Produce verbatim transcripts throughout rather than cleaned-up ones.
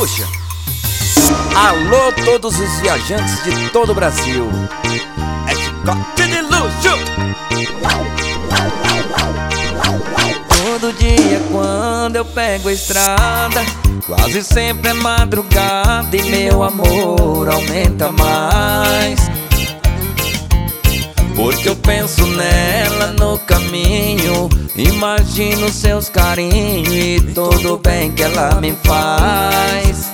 puxa! Alô, todos os viajantes de todo o Brasil. É chicote de luxo. Todo dia quando eu pego a estrada, quase sempre é madrugada e meu amor aumenta mais. Porque eu penso nela no caminho, imagino seus carinhos e todo o bem que ela me faz.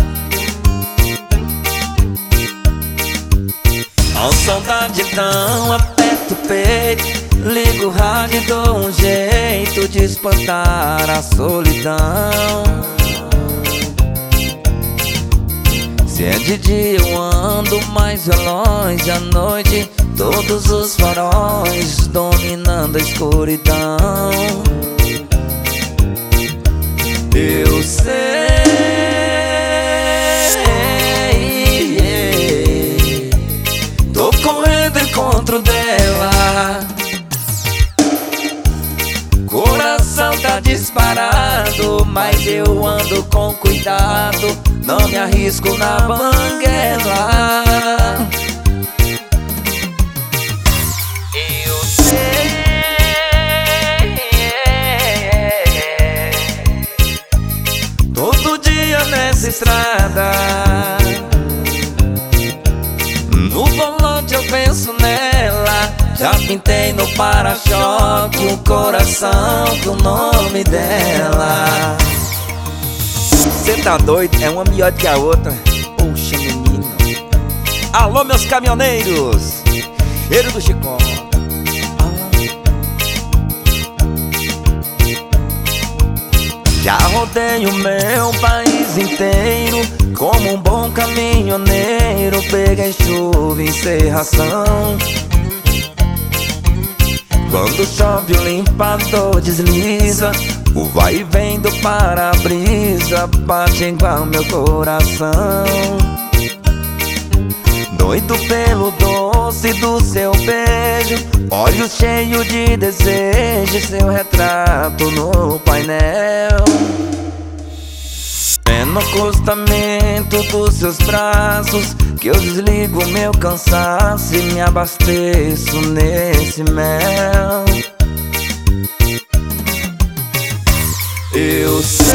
A saudade tão aperta o peito, ligo o rádio e dou um jeito de espantar a solidão. Se é de dia eu ando mais veloz, à noite todos os faróis dominando a escuridão. Eu sei, yeah, tô correndo encontro dela. Coração tá disparado, mas eu ando com cuidado, não me arrisco na banguela. Eu sei, todo dia nessa estrada, no volante eu penso nela. Já pintei no para-choque um coração com o nome dela. Cê tá doido? É uma melhor que a outra. Poxa, menino. Alô, meus caminhoneiros, cheiro do Chicó. Já rodei o meu país inteiro como um bom caminhoneiro. Peguei chuva e encerração. Quando chove o limpador desliza, o vai e vem do para-brisa bate igual meu coração. Doido pelo doce do seu beijo, olhos cheios de desejo, seu retrato no painel. É no acostamento dos seus braços que eu desligo meu cansaço e me abasteço nesse mel. Eu sei,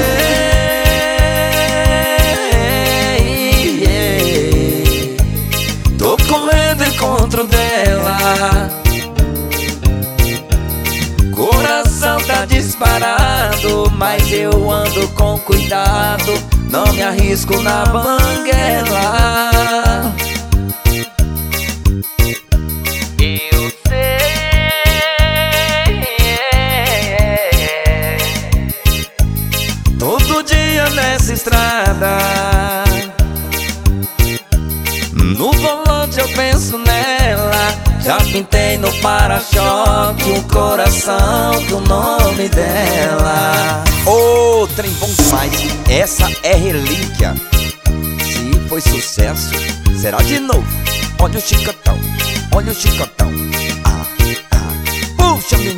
yeah, tô correndo encontro dela. Coração tá disparado, mas eu ando com cuidado, não me arrisco na banguela. Eu sei, todo dia nessa estrada, no volante eu penso nela. Já pintei no para-choque um coração com o nome dela. Ô, oh, trem bom demais. Essa é relíquia. Se foi sucesso, será de novo. Olha o chicotão, olha o chicotão. Ah, ah. Puxa, menino.